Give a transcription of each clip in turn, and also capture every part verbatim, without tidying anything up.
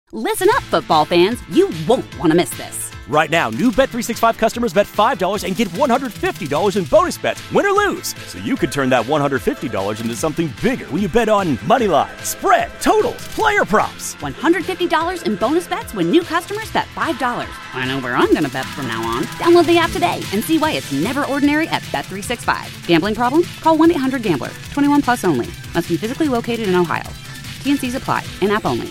Listen up, football fans. You won't want to miss this. Right now, new Bet three sixty-five customers bet five dollars and get one hundred fifty dollars in bonus bets, win or lose. So you could turn that one hundred fifty dollars into something bigger when you bet on money line, spread, totals, player props. one hundred fifty dollars in bonus bets when new customers bet five dollars. I know where I'm going to bet from now on. Download the app today and see why it's never ordinary at Bet three sixty-five. Gambling problem? Call one eight hundred gambler. twenty-one plus only. Must be physically located in Ohio. T N Cs apply. In-app only.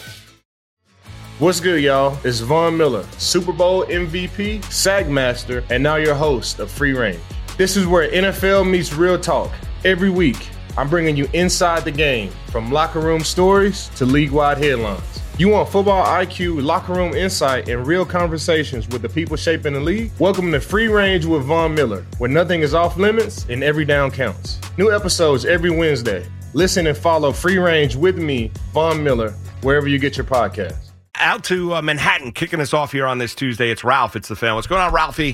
What's good, y'all? It's Von Miller, Super Bowl M V P, Sack Master, and now your host of Free Range. This is where N F L meets real talk. Every week, I'm bringing you inside the game, from locker room stories to league-wide headlines. You want football I Q, locker room insight, and real conversations with the people shaping the league? Welcome to Free Range with Von Miller, where nothing is off limits and every down counts. New episodes every Wednesday. Listen and follow Free Range with me, Von Miller, wherever you get your podcasts. Out to uh, Manhattan, kicking us off here on this Tuesday. It's Ralph. It's the fan. What's going on, Ralphie?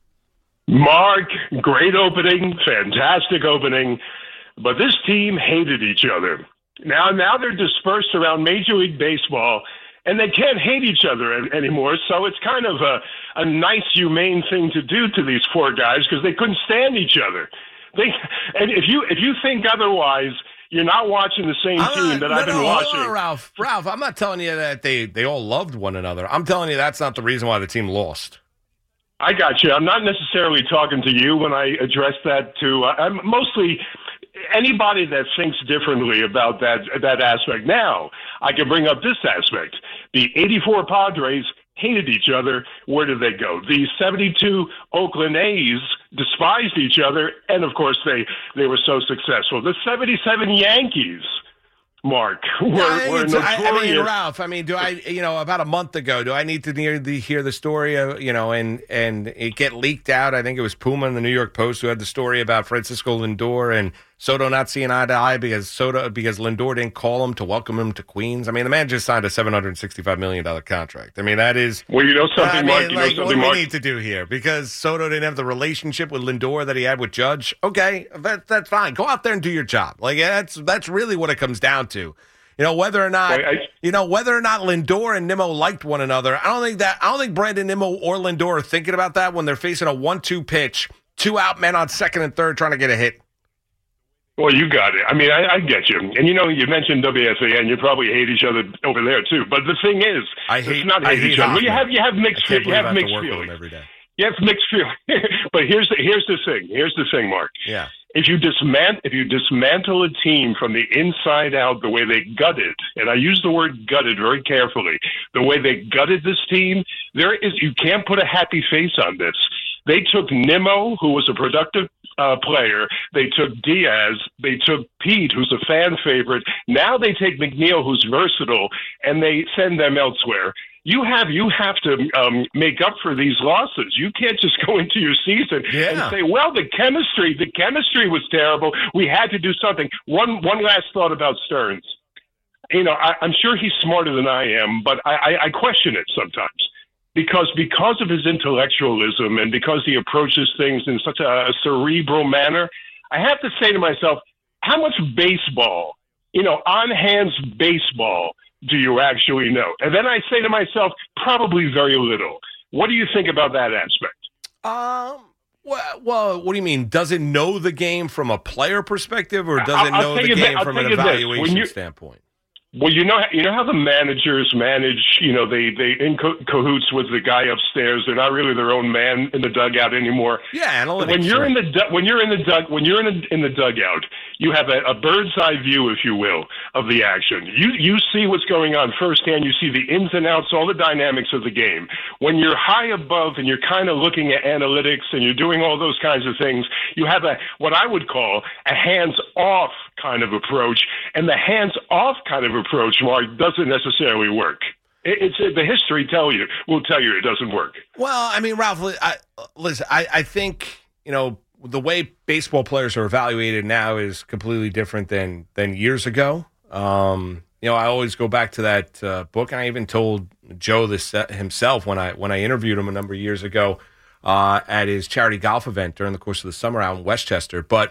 Mark, great opening, fantastic opening, but this team hated each other. Now, now they're dispersed around Major League Baseball, and they can't hate each other anymore. So it's kind of a, a nice, humane thing to do to these poor guys because they couldn't stand each other. They, and if you if you think otherwise, you're not watching the same I'm team not, that no, I've been no, watching. Hold on, Ralph. Ralph, I'm not telling you that they, they all loved one another. I'm telling you that's not the reason why the team lost. I got you. I'm not necessarily talking to you when I address that to uh, I'm mostly anybody that thinks differently about that that aspect. Now, I can bring up this aspect. The eighty-four Padres hated each other. Where did they go? The seventy-two Oakland A's despised each other, and of course they, they were so successful. The seventy-seven Yankees, Mark, were, yeah, were notorious. I, I mean, Ralph, I mean, do I, you know, about a month ago, do I need to hear the, hear the story, of, you know, and, and it get leaked out? I think it was Puma in the New York Post who had the story about Francisco Lindor and Soto not seeing eye to eye because Soto because Lindor didn't call him to welcome him to Queens. I mean, the man just signed a seven hundred sixty-five million dollars contract. I mean, that is. Well, you know something, I mean, Mark. You like, know what something, do we Mark? need to do here? Because Soto didn't have the relationship with Lindor that he had with Judge. Okay, that, that's fine. Go out there and do your job. Like that's that's really what it comes down to. You know, whether or not I, I, you know whether or not Lindor and Nimmo liked one another. I don't think that I don't think Brandon Nimmo or Lindor are thinking about that when they're facing a one two pitch, two out men on second and third trying to get a hit. Well, you got it. I mean, I, I get you. And, you know, you mentioned W S A N. You probably hate each other over there, too. But the thing is, I hate, it's not I hate hate each other. Hoffman. Well, you have, you have mixed, I can't you have believe I have mixed to work with feelings. him every day. You have mixed feelings. But here's the, here's the thing. Here's the thing, Mark. Yeah. If you dismantle, if you dismantle a team from the inside out, the way they gutted, and I use the word gutted very carefully, the way they gutted this team, there is you can't put a happy face on this. They took Nimmo, who was a productive uh, player. They took Diaz. They took Pete, who's a fan favorite. Now they take McNeil, who's versatile, and they send them elsewhere. You have you have to um, make up for these losses. You can't just go into your season yeah. and say, "Well, the chemistry, the chemistry was terrible. We had to do something." One one last thought about Stearns. You know, I, I'm sure he's smarter than I am, but I, I, I question it sometimes because because of his intellectualism and because he approaches things in such a, a cerebral manner. I have to say to myself, how much baseball, you know, on hands baseball, do you actually know? And then I say to myself, probably very little. What do you think about that aspect? Um. Well, well, what do you mean? Does it know the game from a player perspective, or does it I'll, know I'll the you game this, from I'll an you evaluation you, standpoint? Well, you know, you know how the managers manage. You know, they they in co- cahoots with the guy upstairs. They're not really their own man in the dugout anymore. Yeah, analytics. When you're right. in the du- when you're in the dug when you're in the, in the dugout, you have a, a bird's eye view, if you will, of the action. You you see what's going on firsthand. You see the ins and outs, all the dynamics of the game. When you're high above and you're kind of looking at analytics and you're doing all those kinds of things, you have a what I would call a hands-off kind of approach, and the hands-off kind of approach, Mark, doesn't necessarily work. It, it's the history tell you will tell you it doesn't work. Well, I mean, Ralph, I, listen, I, I think you know the way baseball players are evaluated now is completely different than than years ago. Um, you know, I always go back to that uh, book, and I even told Joe this uh, himself when I when I interviewed him a number of years ago uh, at his charity golf event during the course of the summer out in Westchester. But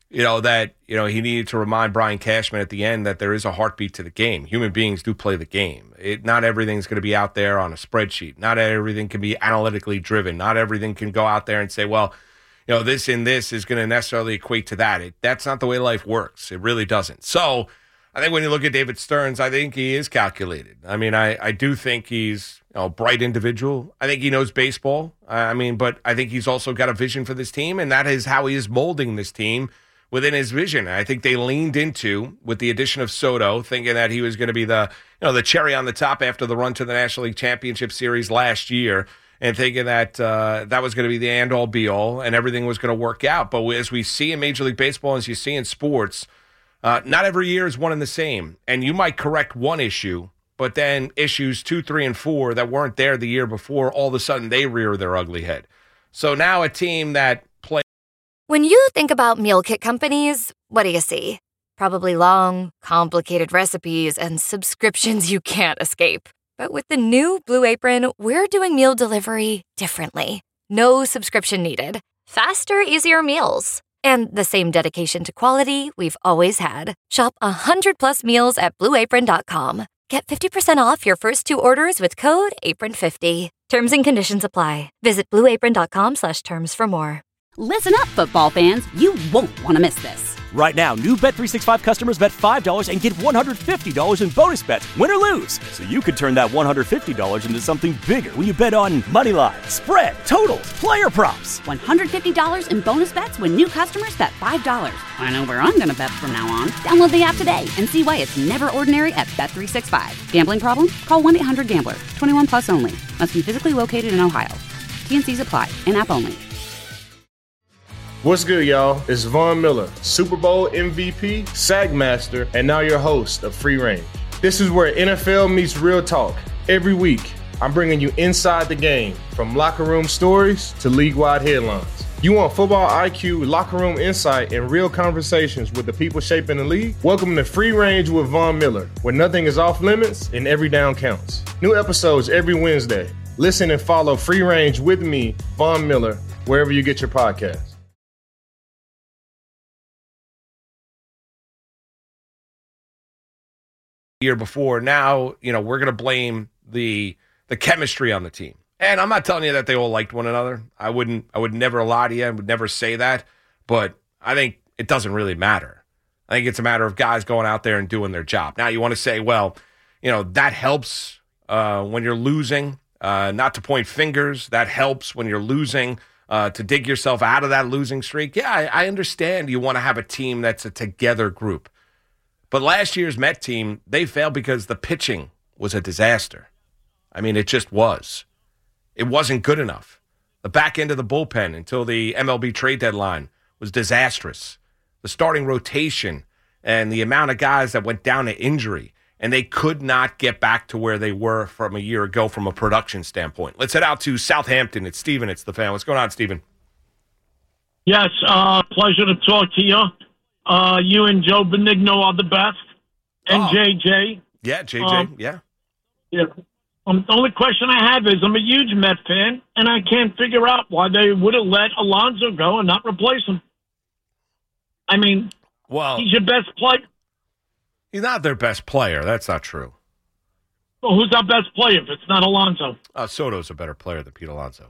you know, that, you know, he needed to remind Brian Cashman at the end that there is a heartbeat to the game. Human beings do play the game. It, not everything's going to be out there on a spreadsheet. Not everything can be analytically driven. Not everything can go out there and say, well, you know, this and this is going to necessarily equate to that. It, that's not the way life works. It really doesn't. So I think when you look at David Stearns, I think he is calculated. I mean, I, I do think he's, you know, a bright individual. I think he knows baseball. I mean, but I think he's also got a vision for this team, and that is how he is molding this team within his vision. I think they leaned into, with the addition of Soto, thinking that he was going to be the, you know, the cherry on the top after the run to the National League Championship Series last year, and thinking that uh, that was going to be the end-all, be-all, and everything was going to work out. But as we see in Major League Baseball, as you see in sports, uh, not every year is one and the same. And you might correct one issue, but then issues two, three, and four that weren't there the year before, all of a sudden they rear their ugly head. So now a team that plays. When you think about meal kit companies, what do you see? Probably long, complicated recipes and subscriptions you can't escape. But with the new Blue Apron, we're doing meal delivery differently. No subscription needed. Faster, easier meals. And the same dedication to quality we've always had. Shop one hundred plus meals at blue apron dot com. Get fifty percent off your first two orders with code apron fifty. Terms and conditions apply. Visit blue apron dot com slash terms for more. Listen up, football fans. You won't want to miss this. Right now, new Bet three sixty-five customers bet five dollars and get one hundred fifty dollars in bonus bets, win or lose. So you could turn that one hundred fifty dollars into something bigger when you bet on money line, spread, totals, player props. one hundred fifty dollars in bonus bets when new customers bet five dollars. I know where I'm going to bet from now on. Download the app today and see why it's never ordinary at Bet three sixty-five. Gambling problem? Call one eight hundred gambler. twenty-one plus only. Must be physically located in Ohio. T N Cs apply. In-app only. What's good, y'all? It's Von Miller, Super Bowl M V P, SAG Master, and now your host of Free Range. This is where N F L meets real talk. Every week, I'm bringing you inside the game, from locker room stories to league-wide headlines. You want football I Q, locker room insight, and real conversations with the people shaping the league? Welcome to Free Range with Von Miller, where nothing is off limits and every down counts. New episodes every Wednesday. Listen and follow Free Range with me, Von Miller, wherever you get your podcasts. Year before. Now, you know, we're going to blame the the chemistry on the team. And I'm not telling you that they all liked one another. I wouldn't, I would never lie to you. I would never say that. But I think it doesn't really matter. I think it's a matter of guys going out there and doing their job. Now, you want to say, well, you know, that helps uh, when you're losing, uh, not to point fingers. That helps when you're losing, uh, to dig yourself out of that losing streak. Yeah, I, I understand you want to have a team that's a together group. But last year's Met team, they failed because the pitching was a disaster. I mean, it just was. It wasn't good enough. The back end of the bullpen until the M L B trade deadline was disastrous. The starting rotation and the amount of guys that went down to injury, and they could not get back to where they were from a year ago from a production standpoint. Let's head out to Southampton. It's Steven. It's the fan. What's going on, Steven? Yes, uh, pleasure to talk to you. Uh, you and Joe Benigno are the best. And oh. J J. Yeah, J J, um, yeah. Yeah. Um, the only question I have is I'm a huge Met fan, and I can't figure out why they would have let Alonso go and not replace him. I mean, well, he's your best player. He's not their best player. That's not true. Well, who's our best player if it's not Alonso? Uh, Soto's a better player than Pete Alonso.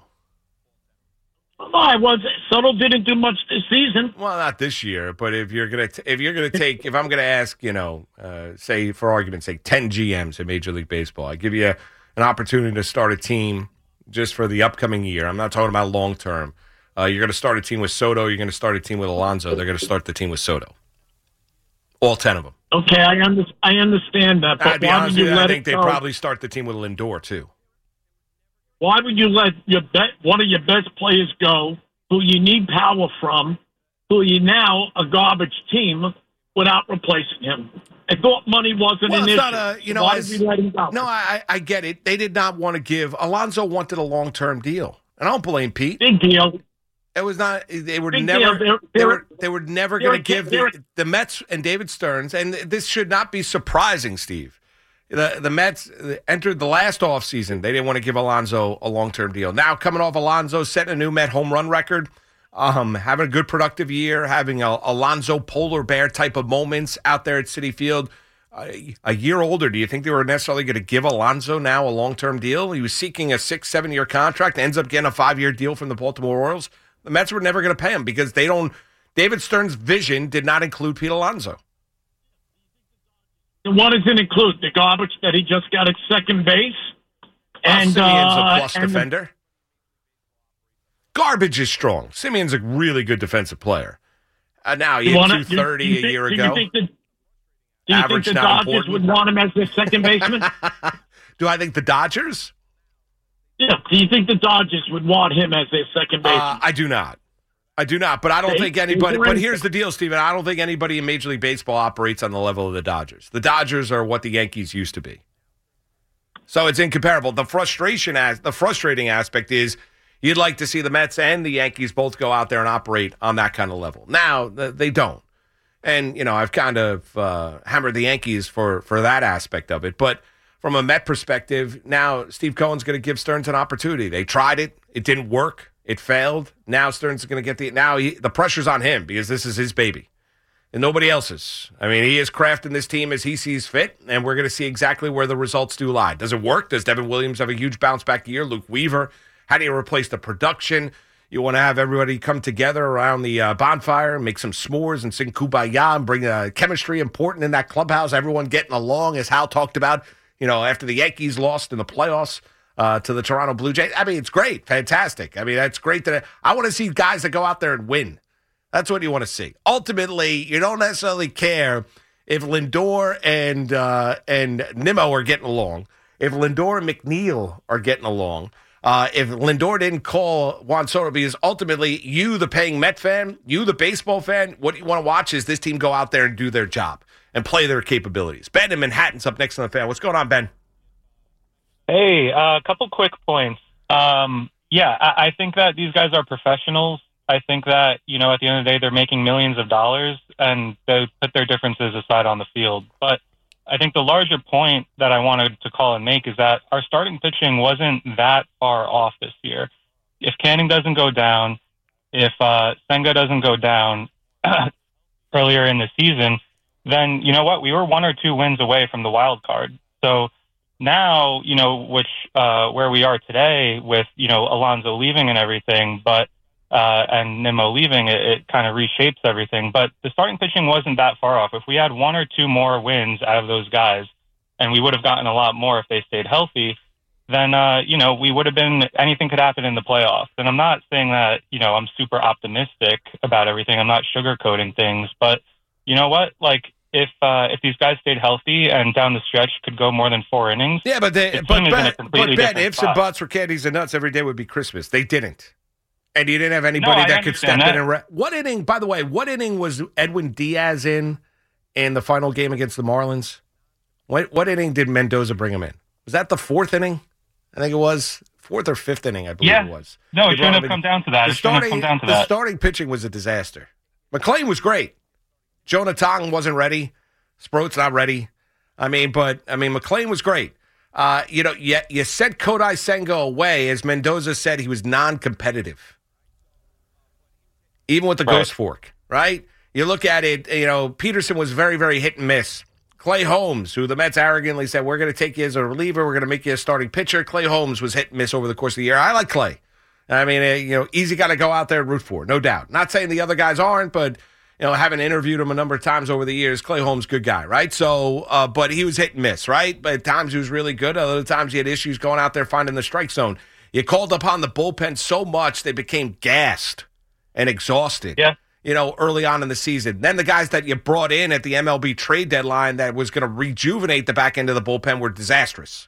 Well, I was. Soto didn't do much this season. Well, not this year, but if you're gonna t- if you're gonna take if I'm gonna ask, you know, uh, say for argument's sake, ten G Ms in Major League Baseball, I give you a, an opportunity to start a team just for the upcoming year. I'm not talking about long term. Uh, you're gonna start a team with Soto. You're gonna start a team with Alonso. They're gonna start the team with Soto. All ten of them. Okay, I, under, I understand that. But I'd be why honest would you with you, let I think it they go? probably start the team with Lindor too. Why would you let your be- one of your best players go, who you need power from, who you now a garbage team, without replacing him? I thought money wasn't Well, an it's issue. not a, you know, Why as- did we let him go? No, I, I get it. They did not want to give. Alonso wanted a long term deal, and I don't blame Pete. Big deal. It was not. They were Big never. deal. They're- they they're- were. They were never going to they're- give they're- the, the Mets and David Stearns. And this should not be surprising, Steve. The the Mets entered the last offseason. They didn't want to give Alonso a long term deal. Now coming off Alonso setting a new Met home run record. um, having a good productive year, having a Alonzo Polar Bear type of moments out there at Citi Field. Uh, a year older, do you think they were necessarily going to give Alonzo now a long-term deal? He was seeking a six, seven-year contract, ends up getting a five-year deal from the Baltimore Orioles. The Mets were never going to pay him because they don't. David Stern's vision did not include Pete Alonso. What does it include? The garbage that he just got at second base? And Simeon's uh, a plus and defender. The- Garbage is strong. Simeon's a really good defensive player. Uh, now, he hit two thirty a year ago. Do you think the, do you Average, think the not Dodgers important. would want him as their second baseman? Do I think the Dodgers? Yeah. Do you think the Dodgers would want him as their second baseman? Uh, I do not. I do not. But I don't They- think anybody. they- But here's the deal, Steven. I don't think anybody in Major League Baseball operates on the level of the Dodgers. The Dodgers are what the Yankees used to be. So it's incomparable. The frustration, as the frustrating aspect is, you'd like to see the Mets and the Yankees both go out there and operate on that kind of level. Now, they don't. And, you know, I've kind of uh, hammered the Yankees for, for that aspect of it. But from a Met perspective, now Steve Cohen's going to give Stearns an opportunity. They tried it. It didn't work. It failed. Now Stearns is going to get the – now he, the pressure's on him because this is his baby and nobody else's. I mean, he is crafting this team as he sees fit, and we're going to see exactly where the results do lie. Does it work? Does Devin Williams have a huge bounce-back year? Luke Weaver – how do you replace the production? You want to have everybody come together around the uh, bonfire, make some s'mores and sing Kumbaya and bring uh, chemistry important in that clubhouse. Everyone getting along, as Hal talked about, you know, after the Yankees lost in the playoffs uh, to the Toronto Blue Jays. I mean, it's great. Fantastic. I mean, that's great. That I want to see guys that go out there and win. That's what you want to see. Ultimately, you don't necessarily care if Lindor and, uh, and Nimmo are getting along, if Lindor and McNeil are getting along. Uh, if Lindor didn't call Juan Soto, because ultimately you, the paying Met fan, you, the baseball fan, what you want to watch is this team go out there and do their job and play their capabilities. Ben in Manhattan's up next on the fan. What's going on, Ben? Hey, a uh, couple quick points. Um, yeah, I, I think that these guys are professionals. I think that, you know, at the end of the day, they're making millions of dollars and they put their differences aside on the field. But I think the larger point that I wanted to call and make is that our starting pitching wasn't that far off this year. If Canning doesn't go down, if uh, Senga doesn't go down earlier in the season, then you know what? We were one or two wins away from the wild card. So now, you know, which uh, where we are today with, you know, Alonso leaving and everything, but Uh, and Nimmo leaving, it, it kind of reshapes everything. But the starting pitching wasn't that far off. If we had one or two more wins out of those guys, and we would have gotten a lot more if they stayed healthy, then, uh, you know, we would have been, anything could happen in the playoffs. And I'm not saying that, you know, I'm super optimistic about everything. I'm not sugarcoating things. But you know what? Like, if uh, if these guys stayed healthy and down the stretch could go more than four innings. Yeah, but they, the but, team is in a but, completely but Ben, different ifs spot. and buts for candies and nuts every day would be Christmas. They didn't. And you didn't have anybody No, I that could step understand in that. and... Re- what inning, by the way, what inning was Edwin Diaz in in the final game against the Marlins? What, what inning did Mendoza bring him in? Was that the fourth inning? I think it was. Fourth or fifth inning, I believe Yeah. it was. No, They it brought shouldn't him have in. come down to that. The It shouldn't have starting, come down to the that. starting pitching was a disaster. McClain was great. Jonah Tong wasn't ready. Sproat's not ready. I mean, but, I mean, McClain was great. Uh, you know, you, you sent Kodai Senga away. As Mendoza said, he was non-competitive. Even with the Right. ghost fork, right? You look at it, you know, Peterson was very, very hit and miss. Clay Holmes, who the Mets arrogantly said, we're going to take you as a reliever, we're going to make you a starting pitcher. Clay Holmes was hit and miss over the course of the year. I like Clay. I mean, uh, you know, easy guy to go out there and root for, no doubt. Not saying the other guys aren't, but, you know, having interviewed him a number of times over the years, Clay Holmes, good guy, right? So, uh, but he was hit and miss, right? But at times he was really good. Other times he had issues going out there finding the strike zone. You called upon the bullpen so much they became gassed and exhausted, Yeah. you know, early on in the season. Then the guys that you brought in at the M L B trade deadline that was going to rejuvenate the back end of the bullpen were disastrous.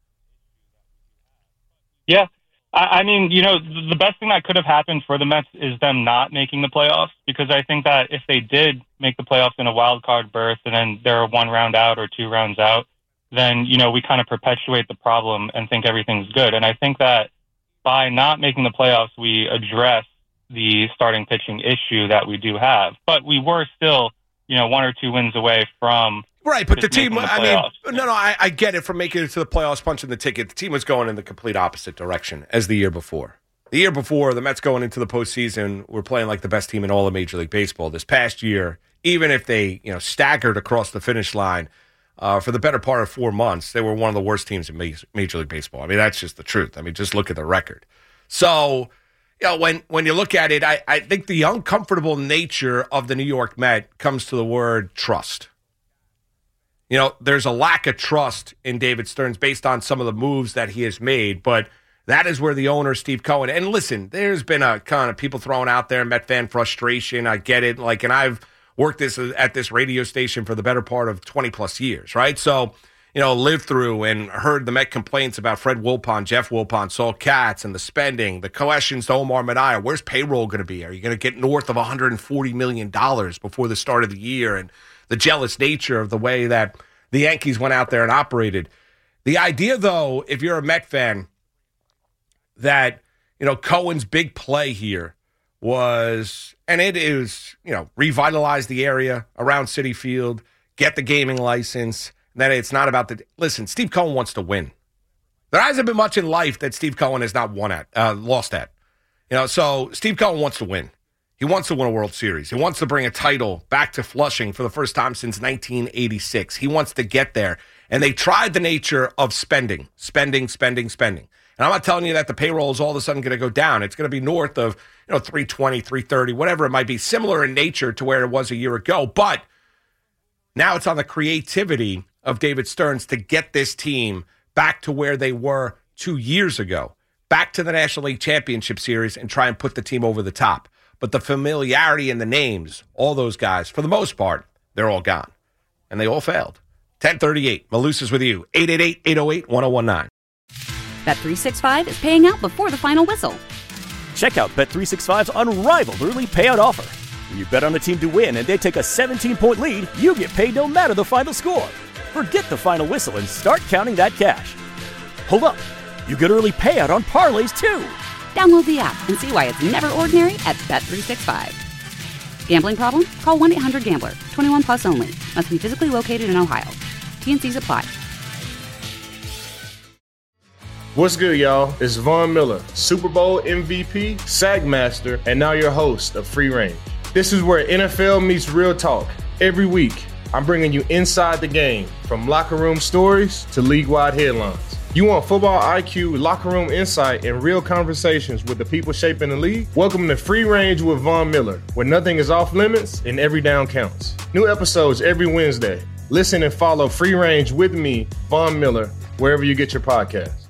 Yeah. I, I mean, you know, the best thing that could have happened for the Mets is them not making the playoffs, because I think that if they did make the playoffs in a wild card berth and then they're one round out or two rounds out, then, you know, we kind of perpetuate the problem and think everything's good. And I think that by not making the playoffs, we address the starting pitching issue that we do have. But we were still, you know, one or two wins away from Right, but the just team, making the I mean, playoffs. no, no, I, I get it from making it to the playoffs, punching the ticket. The team was going in the complete opposite direction as the year before. The year before, the Mets going into the postseason were playing like the best team in all of Major League Baseball. This past year, even if they, you know, staggered across the finish line uh, for the better part of four months, they were one of the worst teams in Major League Baseball. I mean, that's just the truth. I mean, just look at the record. So, you know, when, when you look at it, I, I think the uncomfortable nature of the New York Met comes to the word trust. You know, there's a lack of trust in David Stearns based on some of the moves that he has made, but that is where the owner, Steve Cohen, and listen, there's been a kind of people throwing out there, Met fan frustration. I get it. Like, and I've worked this at this radio station for the better part of twenty plus years, right? So, you know, lived through and heard the Met complaints about Fred Wilpon, Jeff Wilpon, Saul Katz, and the spending, the questions to Omar Minaya. Where's payroll going to be? Are you going to get north of one hundred forty million dollars before the start of the year? And the jealous nature of the way that the Yankees went out there and operated. The idea, though, if you're a Met fan, that, you know, Cohen's big play here was, and it is, you know, revitalize the area around Citi Field, get the gaming license, that it's not about the, listen, Steve Cohen wants to win. There hasn't been much in life that Steve Cohen has not won at, uh, lost at. You know, so Steve Cohen wants to win. He wants to win a World Series. He wants to bring a title back to Flushing for the first time since nineteen eighty-six. He wants to get there. And they tried the nature of spending, spending, spending, spending. And I'm not telling you that the payroll is all of a sudden going to go down. It's going to be north of, you know, three twenty, three thirty, whatever it might be, similar in nature to where it was a year ago. But now it's on the creativity of David Stearns to get this team back to where they were two years ago, back to the National League Championship Series and try and put the team over the top. But the familiarity in the names, all those guys, for the most part, they're all gone. And they all failed. ten thirty-eight, Malusis with you, eight eight eight, eight oh eight, one oh one nine. Bet three sixty-five is paying out before the final whistle. Check out Bet three sixty-five's unrivaled early payout offer. When you bet on a team to win and they take a seventeen-point lead, you get paid no matter the final score. Forget the final whistle and start counting that cash. Hold up. You get early payout on parlays, too. Download the app and see why it's never ordinary at Bet three sixty-five. Gambling problem? Call one eight hundred gambler. twenty-one plus only. Must be physically located in Ohio. T and C's apply. What's good, y'all? It's Von Miller, Super Bowl M V P, SAG Master, and now your host of Free Range. This is where N F L meets real talk. Every week, I'm bringing you inside the game, from locker room stories to league-wide headlines. You want football I Q, locker room insight, and real conversations with the people shaping the league? Welcome to Free Range with Von Miller, where nothing is off limits and every down counts. New episodes every Wednesday. Listen and follow Free Range with me, Von Miller, wherever you get your podcasts.